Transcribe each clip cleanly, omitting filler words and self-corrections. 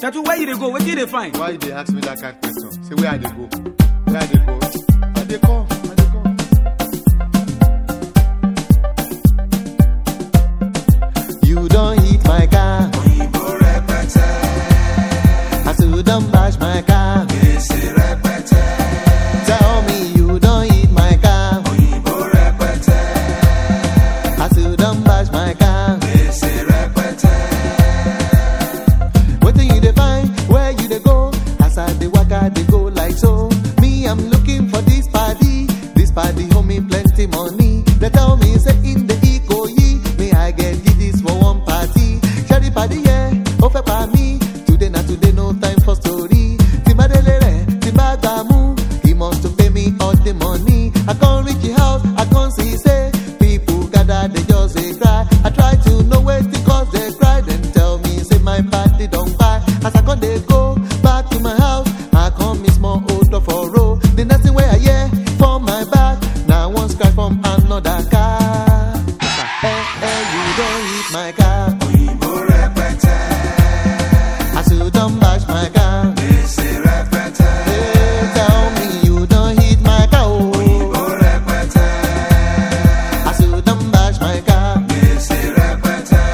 Chatu, where you dey go? Where you dey find? Why you dey ask me that kind of question? Say where I dey go? Where I dey go? I dey come. You don't hit my car. Oyinbo rẹpẹtẹ. I still don't bash my car. Gbèsè rẹpẹtẹ. Tell me you don't hit my car. Oyinbo rẹpẹtẹ. I still don't bash my car. Gbèsè rẹpẹtẹ. Wetin you dey find? Where you dey go? As I dey waka dey go like so. Me I'm looking for this party. This party hold me plenty money. They tell me say in the Ikoyi, me I get this for one party. Share the party yeah, ó fẹ́ pa mí. Today na today, no time for story. Timba delere, timba gbamu. He must to pay me all the money. I can't reach the house, I can't see say people gather, they just dey cry. I try to know wetin cause they cry. Then tell me say my party don't buy. As I come dey go back to my house, I come miss more odor for road. The next thing wey I hear from my back, now one cry from another car. You don't hit my car. Oyinbo rẹpẹtẹ. I still don't bash my car. Gbèsè rẹpẹtẹ. Hey, tell me you don't hit my car. Oh. Oyinbo rẹpẹtẹ. I still don't bash my car. Gbèsè rẹpẹtẹ.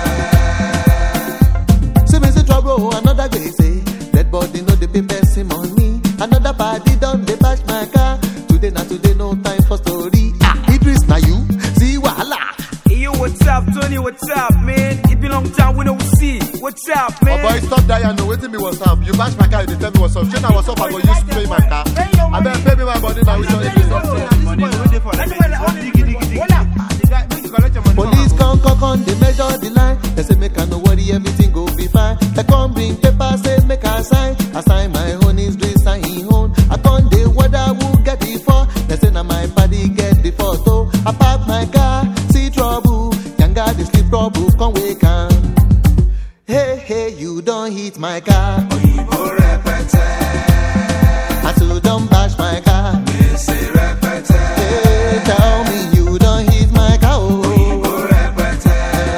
See me see trouble, another guy say dead body no dey pay person money. Another party done dey bash my car. Today na today, no time for story. Idris na you see wahala. Hey, yo, what's up, Tony? What's up, man? It been long time we don't see. What's up, man? Oh boy, stop that, you know, waiting me what's up. You bash my car, you dey tell me what's up. Shit, now what's up, I go use to pay my car. I better pay me my body now, we don't need this. Police come, they measure the line. They say make I no worry, everything go be fine. They come bring paper, say make I sign. I sign my own, is doing sign his own. I come the whether who get the for. They say now my body get the photo. I park my car, see trouble. Yanga the sleep trouble, come wake up. Hey, you don't hit my car. Oyinbo rẹpẹtẹ. I still don't bash my car. Gbèsè rẹpẹtẹ. Hey, tell me you don't hit my car. Oh. Oyinbo rẹpẹtẹ.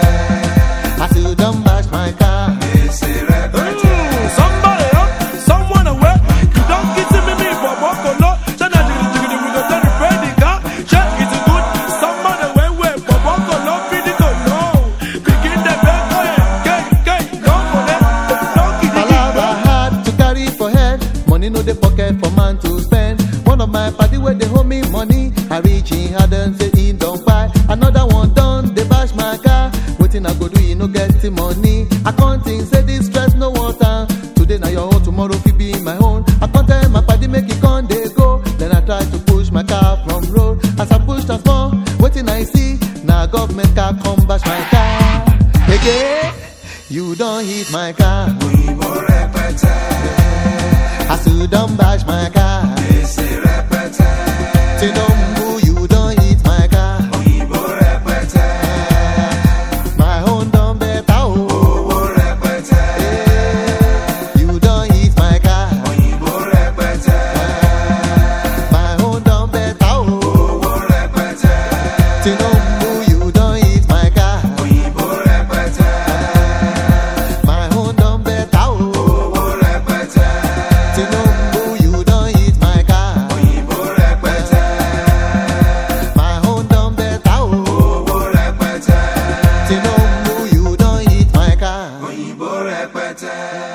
I still don't bash my car. Gbèsè rẹpẹtẹ. Somebody up, someone away. You don't get to me for Bokolo. Shana jiggy we go tell the ready car. Check is good. Somebody way for Bokolo. Feed it or no. Begin the back. Don't for them. Palava hard to carry for head. Money no the pocket for man to spend. One of my party where they hold me money. I reach in hard and say he don't buy. Another one done, they bash my car. Waiting I go do, you no get the money. I can't think, say this stress no water. Today now your own, tomorrow could be my own. I can't tell my party make it con they go. Then I try to push my car from road. As I push that small, waiting I see. Now government car come bash my car. Again, you don't hit my car. Oyinbo rẹpẹtẹ. I still don't bash my car. Gbèsè rẹpẹtẹ. Tinubu, you don't hit my car. Oyinbo rẹpẹtẹ. My own done better. Oh. Owó rẹpẹtẹ. You don't hit my car. Oyinbo rẹpẹtẹ. My own done better. Oh. Owó rẹpẹtẹ. Tinubu, you don't hit my car. Oyinbo rẹpẹtẹ. My own done better. Oh. Owó rẹpẹtẹ. Tinubu, you don't hit my car. Oyinbo rẹpẹtẹ. My own done better. Oh. Owó rẹpẹtẹ. Tinubu, you don't hit my car. Oyinbo rẹpẹtẹ.